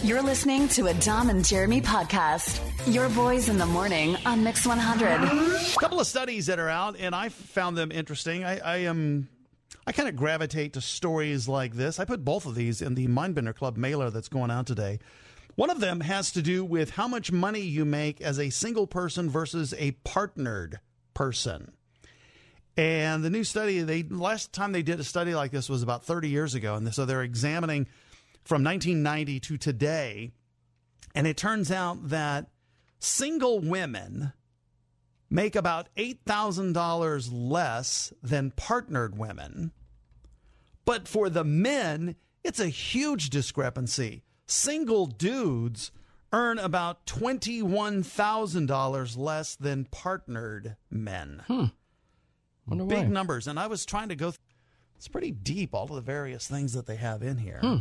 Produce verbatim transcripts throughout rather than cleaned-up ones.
You're listening to a Dom and Jeremy podcast. Your boys in the morning on Mix one hundred. A couple of studies that are out, and I found them interesting. I, I am, I kind of gravitate to stories like this. I put both of these in the Mindbender Club mailer that's going out today. One of them has to do with how much money you make as a single person versus a partnered person. And the new study, they last time they did a study like this was about thirty years ago, and so they're examining from nineteen ninety to today, and it turns out that single women make about eight thousand dollars less than partnered women. But for the men, it's a huge discrepancy. Single dudes earn about twenty-one thousand dollars less than partnered men. Hmm. Wonder Big why. numbers. And I was trying to go, th- it's pretty deep, all of the various things that they have in here. Hmm.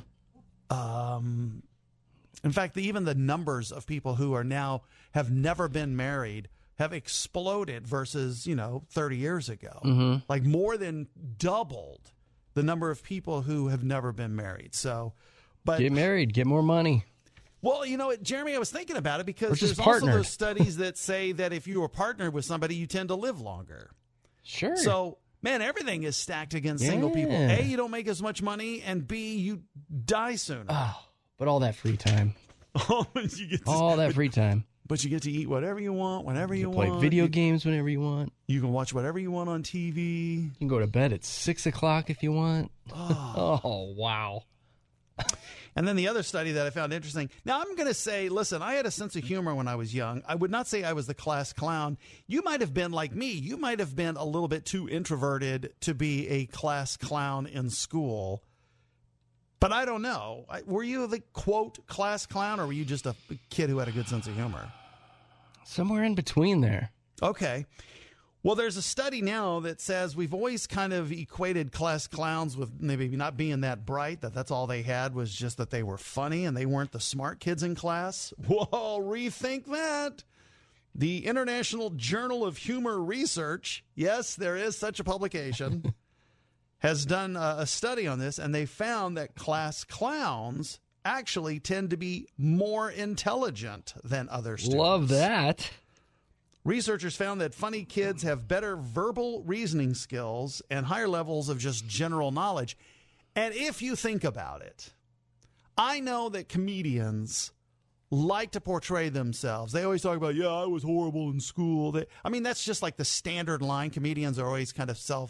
Um, in fact, the, even the numbers of people who are now have never been married have exploded versus, you know, thirty years ago. Mm-hmm. Like more than doubled the number of people who have never been married. So, but Get married, get more money. well, you know, Jeremy, I was thinking about it because Or just there's also partnered. those studies that say that if you are partnered with somebody, you tend to live longer. Sure. So, man, everything is stacked against Yeah. single people. A, you don't make as much money, and B, you die sooner. Oh, but all that free time. you get to, All that free time. But you get to eat whatever you want, whenever you, You play want. video you, games whenever you want. you can watch whatever you want on T V. You can go to bed at six o'clock if you want. Oh. Oh, wow. And then the other study that I found interesting. Now, I'm going to say, listen, I had a sense of humor when I was young. I would not say I was the class clown. You might have been like me. You might have been a little bit too introverted to be a class clown in school. But I don't know. I- Were you the, quote, class clown, or were you just a kid who had a good sense of humor? Somewhere in between there. Okay. Well, there's a study now that says we've always kind of equated class clowns with maybe not being that bright, that that's all they had was just that they were funny and they weren't the smart kids in class. Well, rethink that. The International Journal of Humor Research, yes, there is such a publication, has done a, a study on this, and they found that class clowns actually tend to be more intelligent than other students. Love that. Researchers found that funny kids have better verbal reasoning skills and higher levels of just general knowledge. And if you think about it, I know that comedians like to portray themselves. They always talk about, yeah, I was horrible in school. They, I mean, that's just like the standard line. Comedians are always kind of self,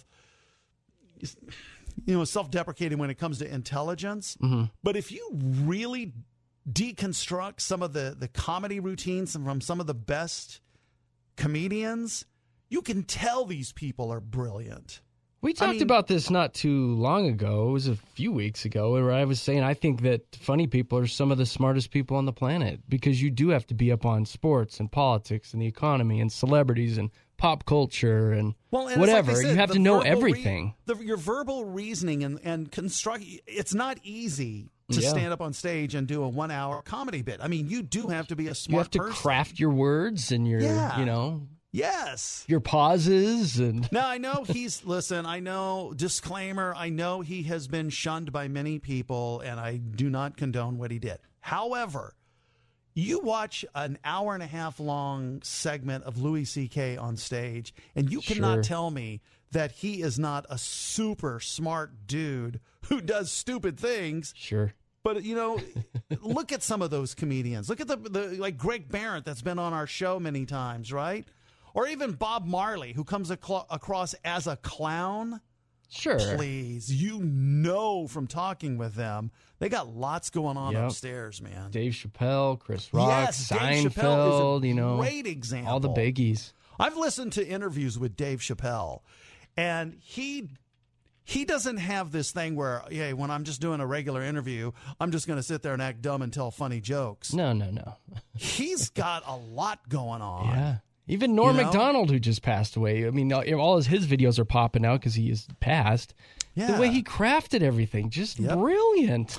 you know, self-deprecating when it comes to intelligence. Mm-hmm. But if you really deconstruct some of the, the comedy routines from some of the best comedians, you can tell these people are brilliant. We talked mean- about this not too long ago. It was a few weeks ago where I was saying I think that funny people are some of the smartest people on the planet because you do have to be up on sports and politics and the economy and celebrities and pop culture and, Well, and it's whatever. like they said, you have the to know verbal re- everything. the, your verbal reasoning and, and construct, it's not easy to Yeah. stand up on stage and do a one-hour comedy bit. I mean, you do have to be a smart You have to person. craft your words and your, Yeah. you know, Yes. your pauses and Now, I know he's, listen, I know, disclaimer, I know he has been shunned by many people, and I do not condone what he did. However, you watch an hour and a half long segment of Louis C K on stage, and you cannot Sure. tell me that he is not a super smart dude who does stupid things. sure. But, you know, look at some of those comedians. Look at the, the like Greg Barrett that's been on our show many times, right? Or even Bob Marley, who comes aclo- across as a clown. Sure. Please, you know from talking with them, they got lots going on Yep. upstairs, man. Dave Chappelle, Chris Rock, Yes, Dave Chappelle is Seinfeld, a you know, great example. all the biggies. I've listened to interviews with Dave Chappelle, and he he doesn't have this thing where, yeah, when I'm just doing a regular interview, I'm just going to sit there and act dumb and tell funny jokes. No, no, no. He's got a lot going on. Yeah. Even Norm You know? Macdonald, who just passed away. I mean, all his, his videos are popping out because he is passed. Yeah. The way he crafted everything, just Yep. brilliant.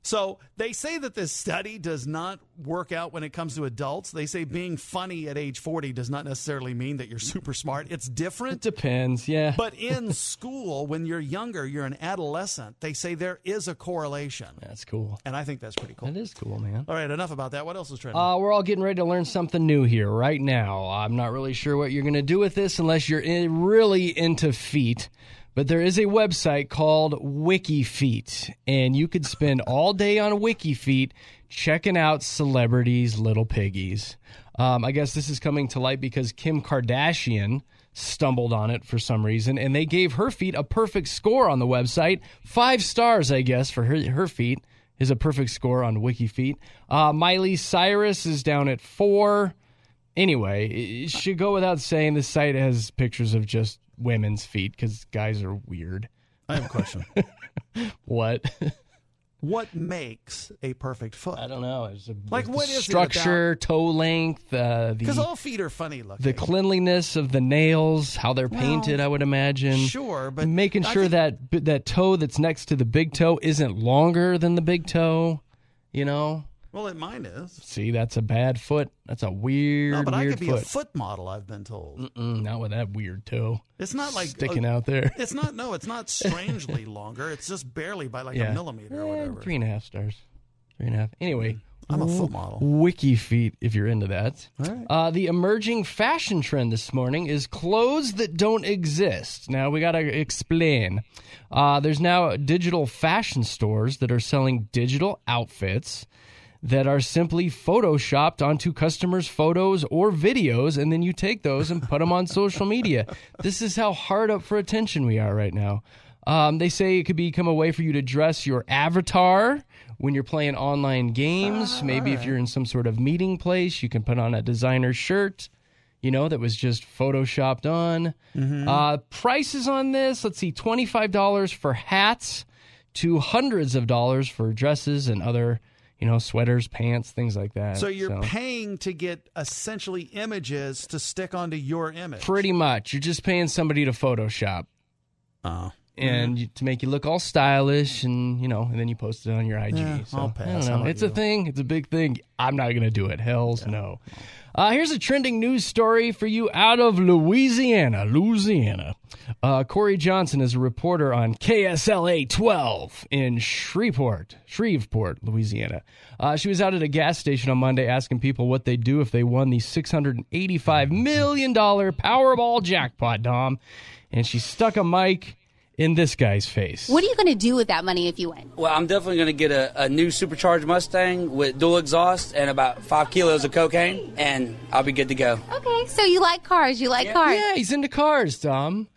So they say that this study does not work out when it comes to adults. They say being funny at age forty does not necessarily mean that you're super smart. It's different. It depends, yeah. But in school, when you're younger, you're an adolescent, they say there is a correlation. That's cool. And I think that's pretty cool. That is cool, man. All right, enough about that. What else is trending? Uh, we're all getting ready to learn something new here right now. I'm not really sure what you're going to do with this unless you're in, really into feet. But there is a website called WikiFeet, and you could spend all day on WikiFeet checking out celebrities' little piggies. Um, I guess this is coming to light because Kim Kardashian stumbled on it for some reason, and they gave her feet a perfect score on the website. Five stars, I guess, for her, her feet is a perfect score on WikiFeet. Uh, Miley Cyrus is down at four. Anyway, it should go without saying this site has pictures of just women's feet because guys are weird. I have a question. What? What makes a perfect foot? I don't know. It's a, like, the what is structure, it toe length, uh, because the all feet are funny looking. the cleanliness of the nails, how they're painted. Well, I would imagine. Sure, but making I sure think- that that toe that's next to the big toe isn't longer than the big toe. You know. Well, it mine is. See, that's a bad foot. That's a weird, No, but weird I could be foot. a foot model, I've been told. Mm-mm, not with that weird toe. It's not like sticking uh, out there. It's not. No, it's not strangely longer. It's just barely by like Yeah. a millimeter or Eh, whatever. three and a half stars. Three and a half. Anyway, I'm a foot model. WikiFeet, if you're into that. All right. Uh, the emerging fashion trend this morning is clothes that don't exist. Now, we got to explain. Uh, there's now digital fashion stores that are selling digital outfits that are simply photoshopped onto customers' photos or videos, and then you take those and put them on social media. This is how hard up for attention we are right now. Um, they say it could become a way for you to dress your avatar when you're playing online games. Maybe if you're in some sort of meeting place, you can put on a designer shirt, you know, that was just photoshopped on. Mm-hmm. Uh, prices on this, let's see, twenty-five dollars for hats to hundreds of dollars for dresses and other, you know, sweaters, pants, things like that. So you're paying to get essentially images to stick onto your image. Pretty much. You're just paying somebody to Photoshop. Oh. And you, to make you look all stylish, and you know, and then you post it on your I G. Yeah, so I'll pass. I don't How know. about It's you? a thing. It's a big thing. I'm not going to do it. Hell's no. Uh, here's a trending news story for you out of Louisiana. Louisiana. Uh, Corey Johnson is a reporter on K S L A twelve in Shreveport, Shreveport, Louisiana. Uh, she was out at a gas station on Monday asking people what they'd do if they won the six hundred eighty-five million dollars Powerball jackpot, Dom. And she stuck a mic in this guy's face. What are you going to do with that money if you win? Well, I'm definitely going to get a, a new supercharged Mustang with dual exhaust and about five kilos of cocaine, and I'll be good to go. Okay, so you like cars. You like cars. Yeah, he's into cars, Dom.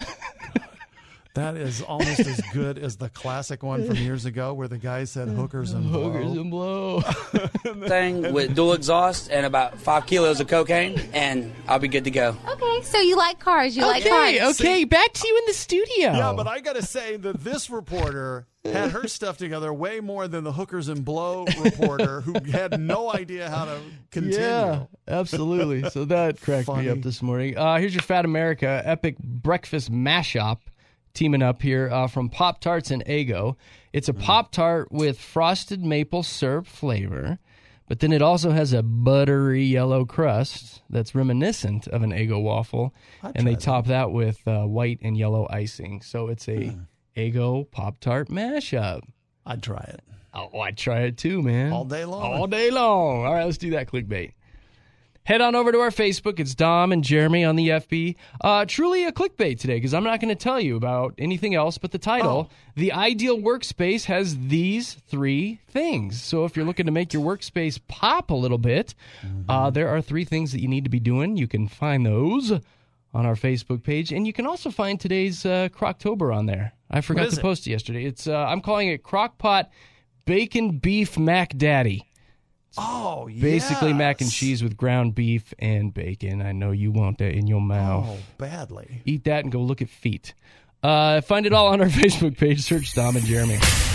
That is almost as good as the classic one from years ago where the guy said hookers and blow. Hookers and blow. Thing with dual exhaust and about five kilos of cocaine, and I'll be good to go. Okay, so you like cars. You like Okay, cars. okay, back to you in the studio. Yeah, but I got to say that this reporter had her stuff together way more than the hookers and blow reporter who had no idea how to continue. Yeah, absolutely. So that cracked Funny. me up this morning. Uh, here's your Fat America epic breakfast mashup. Teaming up here uh, from Pop-Tarts and Eggo. It's a Pop-Tart with frosted maple syrup flavor, but then it also has a buttery yellow crust that's reminiscent of an Eggo waffle, I'd and they try top that with uh, white and yellow icing. So it's a Eggo Pop-Tart mashup. I'd try it. Oh, I'd try it too, man. All day long. All day long. All right, let's do that clickbait. Head on over to our Facebook. It's Dom and Jeremy on the F B. Uh, truly a clickbait today because I'm not going to tell you about anything else but the title. Oh. The ideal workspace has these three things. So if you're looking to make your workspace pop a little bit, mm-hmm. uh, there are three things that you need to be doing. You can find those on our Facebook page, and you can also find today's uh, Croctober on there. I forgot to it? post it yesterday. It's uh, I'm calling it Crockpot Bacon Beef Mac Daddy. Oh, Basically yes. mac and cheese with ground beef and bacon. I know you want that in your mouth. Oh, badly. Eat that and go look at feet. Uh, find it all on our Facebook page. Search Dom and Jeremy.